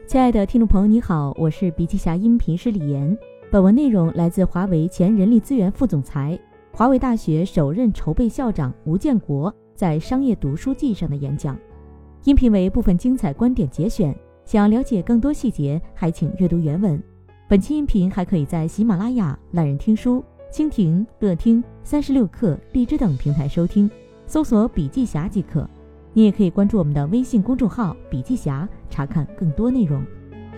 亲爱的听众朋友你好，我是笔记侠音频师李岩。本文内容来自华为前人力资源副总裁、华为大学首任筹备校长吴建国在商业读书季上的演讲，音频为部分精彩观点节选，想要了解更多细节还请阅读原文。本期音频还可以在喜马拉雅、懒人听书、蜻蜓、乐听、36课、荔枝等平台收听，搜索笔记侠即可。你也可以关注我们的微信公众号笔记侠，查看更多内容。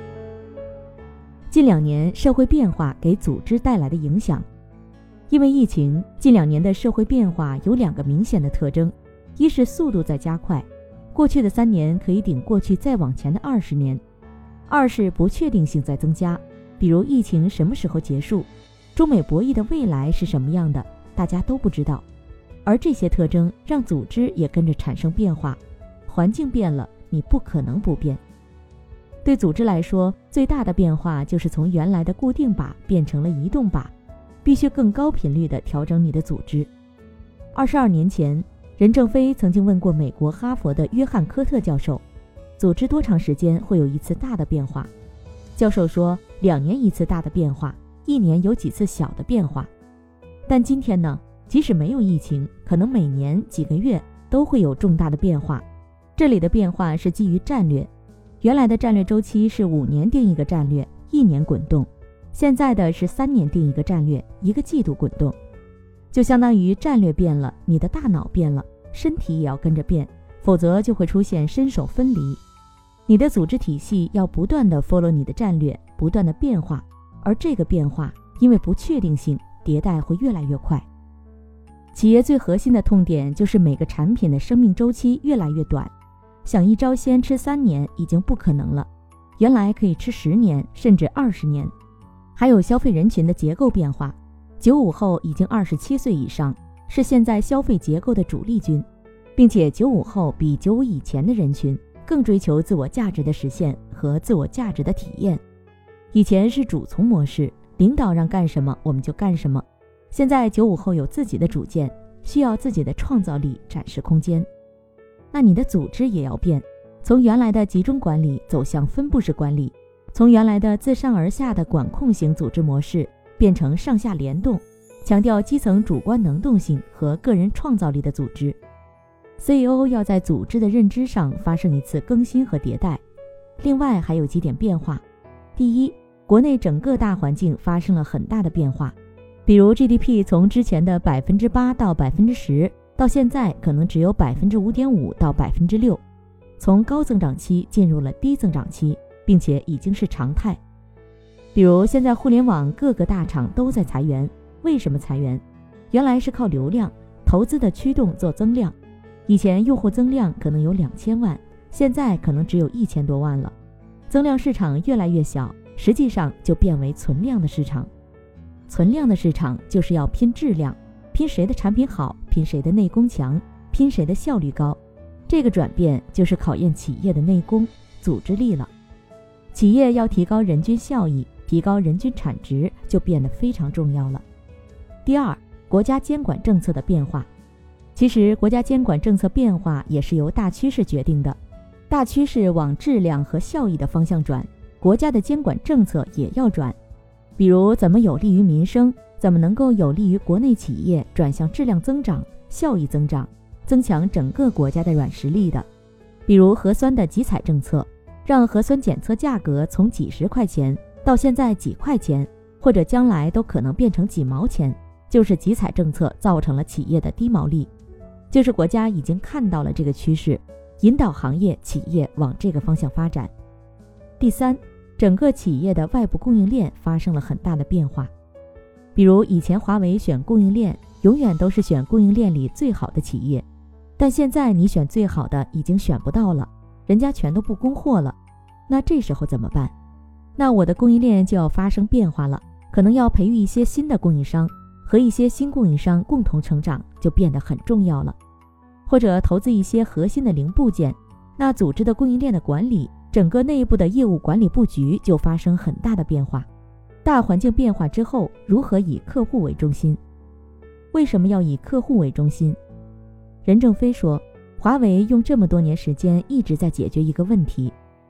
近2年社会变化给组织带来的影响。因为疫情，近2年的社会变化有2个明显的特征，一是速度在加快，过去的3年可以顶过去再往前的20年；二是不确定性在增加，比如疫情什么时候结束，中美博弈的未来是什么样的，大家都不知道。而这些特征让组织也跟着产生变化，环境变了，你不可能不变。对组织来说，最大的变化就是从原来的固定靶变成了移动靶，必须更高频率地调整你的组织。22年前，任正非曾经问过美国哈佛的约翰科特教授，组织多长时间会有一次大的变化？教授说，2年一次大的变化，1年有几次小的变化。但今天呢，即使没有疫情，可能每年几个月都会有重大的变化。这里的变化是基于战略，原来的战略周期是5年定一个战略，1年滚动，现在的是3年定一个战略，1个季度滚动。就相当于战略变了，你的大脑变了，身体也要跟着变，否则就会出现身手分离。你的组织体系要不断的 follow 你的战略，不断的变化，而这个变化因为不确定性，迭代会越来越快。企业最核心的痛点就是每个产品的生命周期越来越短，想一招鲜吃3年已经不可能了，原来可以吃10年甚至20年。还有消费人群的结构变化，95后已经27岁以上，是现在消费结构的主力军，并且95后比95以前的人群更追求自我价值的实现和自我价值的体验。以前是主从模式，领导让干什么我们就干什么，现在95后有自己的主见，需要自己的创造力展示空间。那你的组织也要变，从原来的集中管理走向分布式管理，从原来的自上而下的管控型组织模式变成上下联动，强调基层主观能动性和个人创造力的组织。CEO 要在组织的认知上发生一次更新和迭代。另外还有几点变化。第一，国内整个大环境发生了很大的变化，比如 GDP 从之前的 8% 到 10%， 到现在可能只有 5.5% 到 6%， 从高增长期进入了低增长期，并且已经是常态。比如现在互联网各个大厂都在裁员，为什么裁员？原来是靠流量投资的驱动做增量，以前用户增量可能有2000万，现在可能只有1000多万了。增量市场越来越小，实际上就变为存量的市场。存量的市场就是要拼质量，拼谁的产品好，拼谁的内功强，拼谁的效率高。这个转变就是考验企业的内功、组织力了。企业要提高人均效益，提高人均产值，就变得非常重要了。第二，国家监管政策的变化。其实国家监管政策变化也是由大趋势决定的，大趋势往质量和效益的方向转，国家的监管政策也要转。比如怎么有利于民生，怎么能够有利于国内企业转向质量增长、效益增长，增强整个国家的软实力的。比如核酸的集采政策，让核酸检测价格从几十块钱到现在几块钱，或者将来都可能变成几毛钱，就是集采政策造成了企业的低毛利，就是国家已经看到了这个趋势，引导行业企业往这个方向发展。第三，整个企业的外部供应链发生了很大的变化。比如以前华为选供应链永远都是选供应链里最好的企业，但现在你选最好的已经选不到了，人家全都不供货了，那这时候怎么办？那我的供应链就要发生变化了，可能要培育一些新的供应商，和一些新供应商共同成长，就变得很重要了。或者投资一些核心的零部件，那组织的供应链的管理，整个内部的业务管理布局就发生很大的变化。大环境变化之后，如何以客户为中心？为什么要以客户为中心？任正非说，华为用这么多年时间一直在解决一个问题，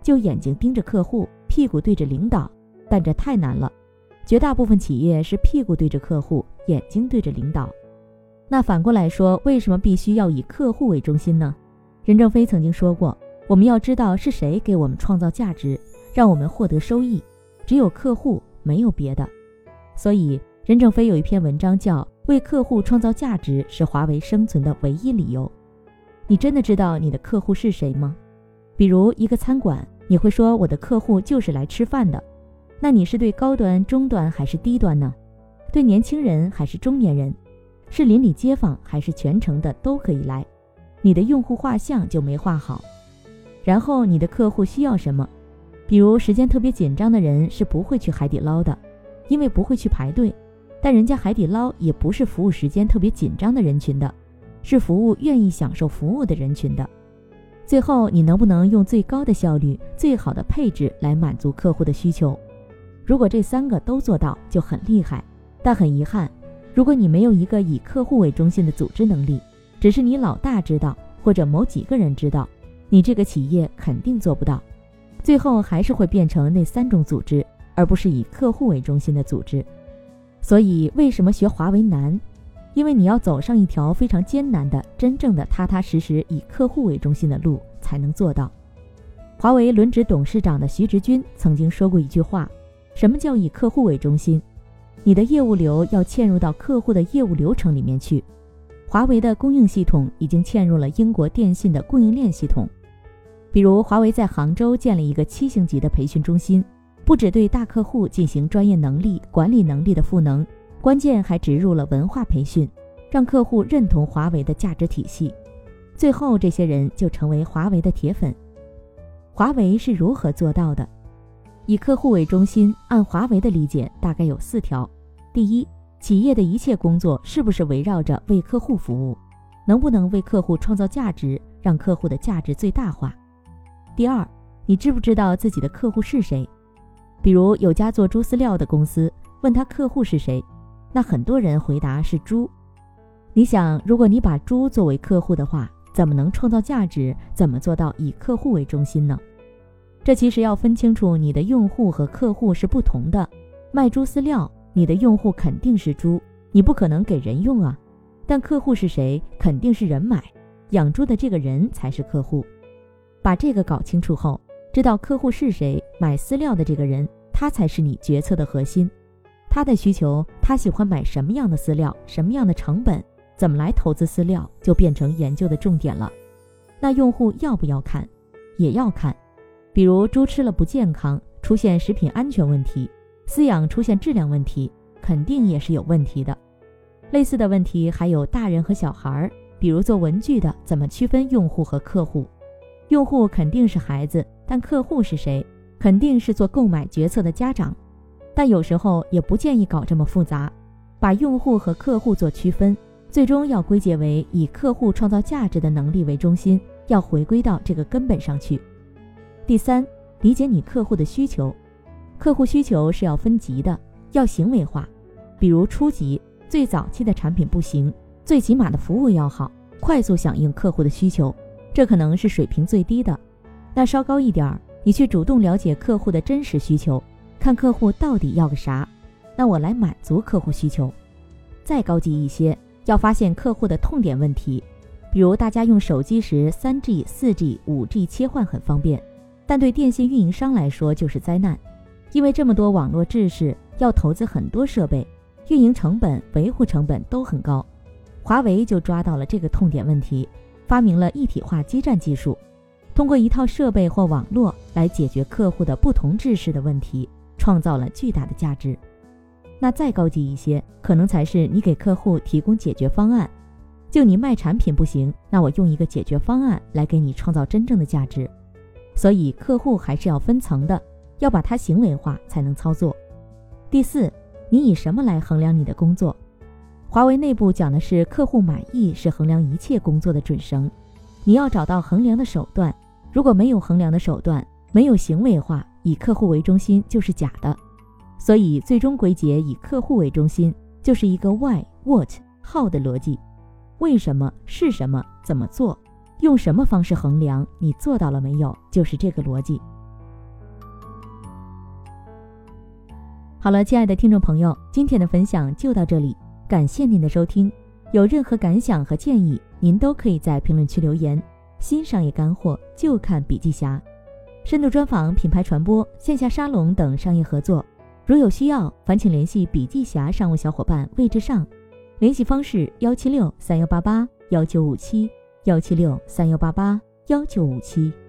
就眼睛盯着客户，屁股对着领导，但这太难了。绝大部分企业是屁股对着客户，眼睛对着领导。那反过来说，为什么必须要以客户为中心呢？任正非曾经说过，我们要知道是谁给我们创造价值，让我们获得收益，只有客户，没有别的。所以任正非有一篇文章叫为客户创造价值是华为生存的唯一理由。你真的知道你的客户是谁吗？比如一个餐馆，你会说我的客户就是来吃饭的，那你是对高端、中端还是低端呢？对年轻人还是中年人？是邻里街坊还是全城的都可以来？你的用户画像就没画好。然后你的客户需要什么？比如时间特别紧张的人是不会去海底捞的，因为不会去排队，但人家海底捞也不是服务时间特别紧张的人群的，是服务愿意享受服务的人群的。最后你能不能用最高的效率、最好的配置来满足客户的需求？如果这3个都做到就很厉害，但很遗憾，如果你没有一个以客户为中心的组织能力，只是你老大知道或者某几个人知道，你这个企业肯定做不到，最后还是会变成那3种组织，而不是以客户为中心的组织。所以为什么学华为难？因为你要走上一条非常艰难的、真正的踏踏实实以客户为中心的路才能做到。华为轮值董事长的徐直军曾经说过一句话，什么叫以客户为中心？你的业务流要嵌入到客户的业务流程里面去。华为的供应系统已经嵌入了英国电信的供应链系统。比如华为在杭州建了一个7星级的培训中心，不只对大客户进行专业能力、管理能力的赋能，关键还植入了文化培训，让客户认同华为的价值体系。最后这些人就成为华为的铁粉。华为是如何做到的？以客户为中心，按华为的理解大概有4条。第一，企业的一切工作是不是围绕着为客户服务？能不能为客户创造价值，让客户的价值最大化？第二，你知不知道自己的客户是谁？比如有家做猪饲料的公司，问他客户是谁，那很多人回答是猪。你想，如果你把猪作为客户的话，怎么能创造价值？怎么做到以客户为中心呢？这其实要分清楚，你的用户和客户是不同的。卖猪饲料，你的用户肯定是猪，你不可能给人用啊。但客户是谁？肯定是人买，养猪的这个人才是客户。把这个搞清楚后，知道客户是谁，买饲料的这个人，他才是你决策的核心。他的需求，他喜欢买什么样的饲料，什么样的成本，怎么来投资饲料，就变成研究的重点了。那用户要不要看？也要看。比如猪吃了不健康，出现食品安全问题，饲养出现质量问题，肯定也是有问题的。类似的问题还有大人和小孩，比如做文具的，怎么区分用户和客户？用户肯定是孩子，但客户是谁？肯定是做购买决策的家长。但有时候也不建议搞这么复杂，把用户和客户做区分，最终要归结为以客户创造价值的能力为中心，要回归到这个根本上去。第三，理解你客户的需求。客户需求是要分级的，要行为化。比如初级，最早期的产品不行，最起码的服务要好，快速响应客户的需求，这可能是水平最低的。那稍高一点，你去主动了解客户的真实需求，看客户到底要个啥，那我来满足客户需求。再高级一些，要发现客户的痛点问题。比如大家用手机时 3G、4G、5G 切换很方便，但对电信运营商来说就是灾难，因为这么多网络制式，要投资很多设备，运营成本、维护成本都很高。华为就抓到了这个痛点问题，发明了一体化基站技术，通过一套设备或网络来解决客户的不同制式的问题，创造了巨大的价值。那再高级一些，可能才是你给客户提供解决方案。就你卖产品不行，那我用一个解决方案来给你创造真正的价值。所以客户还是要分层的，要把它行为化才能操作。第四，你以什么来衡量你的工作？华为内部讲的是客户满意是衡量一切工作的准绳，你要找到衡量的手段。如果没有衡量的手段，没有行为化，以客户为中心就是假的。所以最终归结以客户为中心，就是一个 why、what、how 的逻辑。为什么、是什么、怎么做、用什么方式衡量，你做到了没有，就是这个逻辑。 好了，亲爱的听众朋友，今天的分享就到这里，感谢您的收听。有任何感想和建议，您都可以在评论区留言。新商业干货就看笔记侠，深度专访、品牌传播、线下沙龙等商业合作，如有需要，烦请联系笔记侠商务小伙伴魏志尚，联系方式17631881957，17631881957。